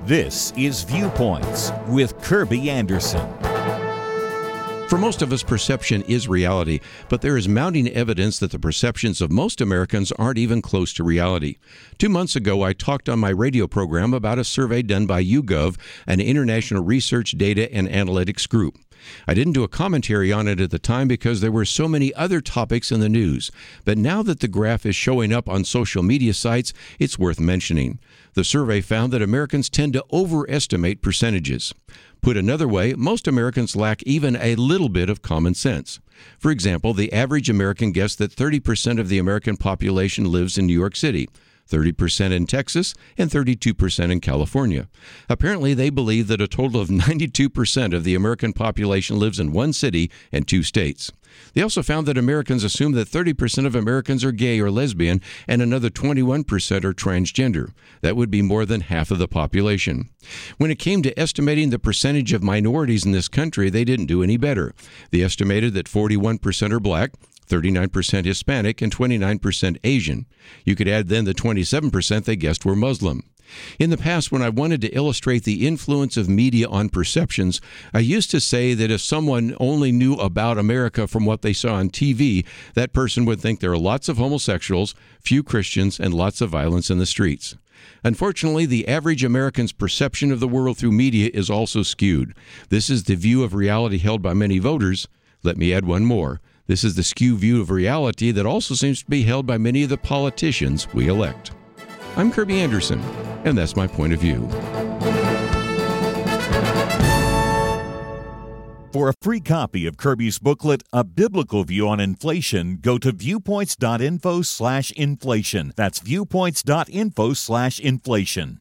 This is Viewpoints with Kirby Anderson. For most of us, perception is reality, but there is mounting evidence that the perceptions of most Americans aren't even close to reality. 2 months ago, I talked on my radio program about a survey done by YouGov, an international research data and analytics group. I didn't do a commentary on it at the time because there were so many other topics in the news, but now that the graph is showing up on social media sites, it's worth mentioning. The survey found that Americans tend to overestimate percentages. Put another way, most Americans lack even a little bit of common sense. For example, the average American guessed that 30% of the American population lives in New York City, 30% in Texas, and 32% in California. Apparently, they believe that a total of 92% of the American population lives in one city and 2 states. They also found that Americans assume that 30% of Americans are gay or lesbian, and another 21% are transgender. That would be more than half of the population. When it came to estimating the percentage of minorities in this country, they didn't do any better. They estimated that 41% are black, 39% Hispanic, and 29% Asian. You could add then the 27% they guessed were Muslim. In the past, when I wanted to illustrate the influence of media on perceptions, I used to say that if someone only knew about America from what they saw on TV, that person would think there are lots of homosexuals, few Christians, and lots of violence in the streets. Unfortunately, the average American's perception of the world through media is also skewed. This is the view of reality held by many voters. Let me add one more. This is the skewed view of reality that also seems to be held by many of the politicians we elect. I'm Kirby Anderson, and that's my point of view. For a free copy of Kirby's booklet, A Biblical View on Inflation, go to viewpoints.info/inflation. That's viewpoints.info/inflation.